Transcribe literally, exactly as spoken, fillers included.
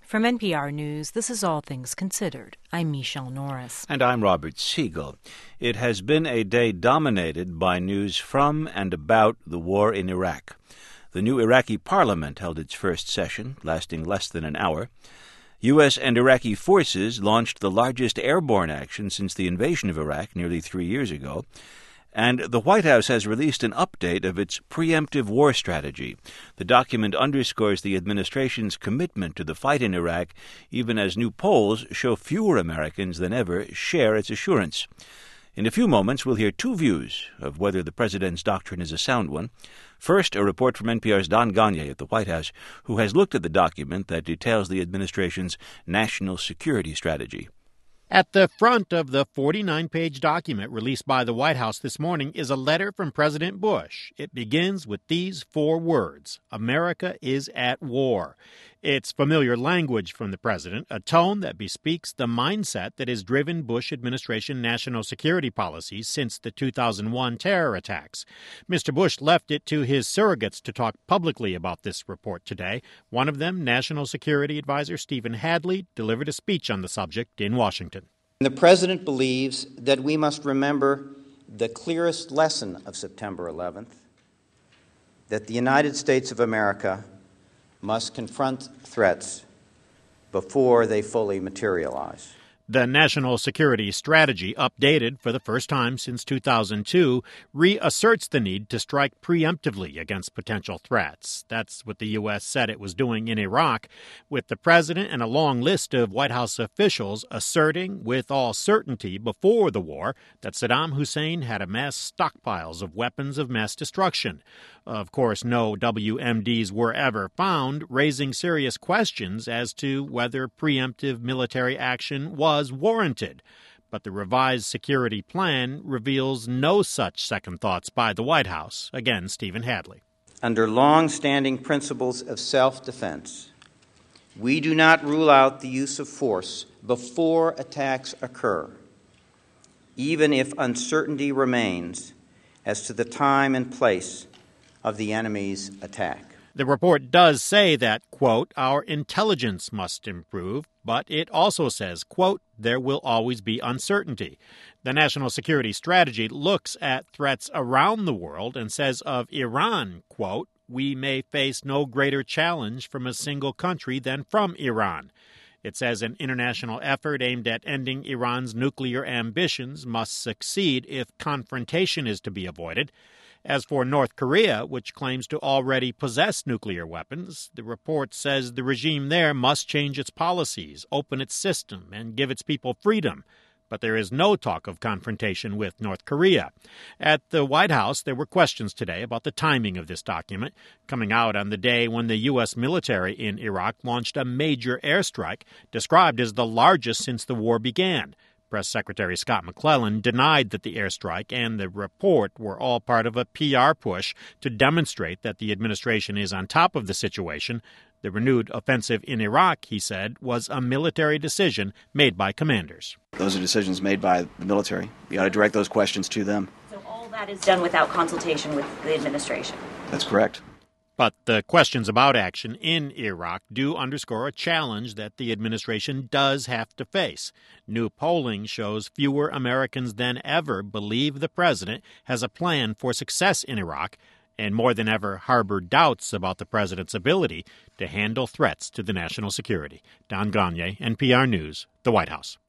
From N P R News, this is All Things Considered. I'm Michelle Norris. And I'm Robert Siegel. It has been a day dominated by news from and about the war in Iraq. The new Iraqi parliament held its first session, lasting less than an hour. U S and Iraqi forces launched the largest airborne action since the invasion of Iraq nearly three years ago. And the White House has released an update of its preemptive war strategy. The document underscores the administration's commitment to the fight in Iraq, even as new polls show fewer Americans than ever share its assurance. In a few moments, we'll hear two views of whether the president's doctrine is a sound one. First, a report from N P R's Don Gonyea at the White House, who has looked at the document that details the administration's national security strategy. At the front of the forty-nine page document released by the White House this morning is a letter from President Bush. It begins with these four words: America is at war. It's familiar language from the president, a tone that bespeaks the mindset that has driven Bush administration national security policies since the two thousand one terror attacks. Mister Bush left it to his surrogates to talk publicly about this report today. One of them, National Security Advisor Stephen Hadley, delivered a speech on the subject in Washington. The president believes that we must remember the clearest lesson of September eleventh, that the United States of America must confront threats before they fully materialize. The National Security Strategy, updated for the first time since two thousand two, reasserts the need to strike preemptively against potential threats. That's what the U S said it was doing in Iraq, with the president and a long list of White House officials asserting with all certainty before the war that Saddam Hussein had amassed stockpiles of weapons of mass destruction. Of course, no W M Ds were ever found, raising serious questions as to whether preemptive military action was warranted. But the revised security plan reveals no such second thoughts by the White House. Again, Stephen Hadley. Under long-standing principles of self-defense, we do not rule out the use of force before attacks occur, even if uncertainty remains as to the time and place of the enemy's attack. The report does say that, quote, our intelligence must improve, but it also says, quote, there will always be uncertainty. The National Security Strategy looks at threats around the world and says of Iran, quote, we may face no greater challenge from a single country than from Iran. It says an international effort aimed at ending Iran's nuclear ambitions must succeed if confrontation is to be avoided. As for North Korea, which claims to already possess nuclear weapons, the report says the regime there must change its policies, open its system, and give its people freedom. But there is no talk of confrontation with North Korea. At the White House, there were questions today about the timing of this document, coming out on the day when the U S military in Iraq launched a major airstrike, described as the largest since the war began. Press Secretary Scott McClellan denied that the airstrike and the report were all part of a P R push to demonstrate that the administration is on top of the situation. The renewed offensive in Iraq, he said, was a military decision made by commanders. Those are decisions made by the military. You ought to direct those questions to them. So all that is done without consultation with the administration? That's correct. But the questions about action in Iraq do underscore a challenge that the administration does have to face. New polling shows fewer Americans than ever believe the president has a plan for success in Iraq, and more than ever harbor doubts about the president's ability to handle threats to the national security. Don Gonyea, N P R News, the White House.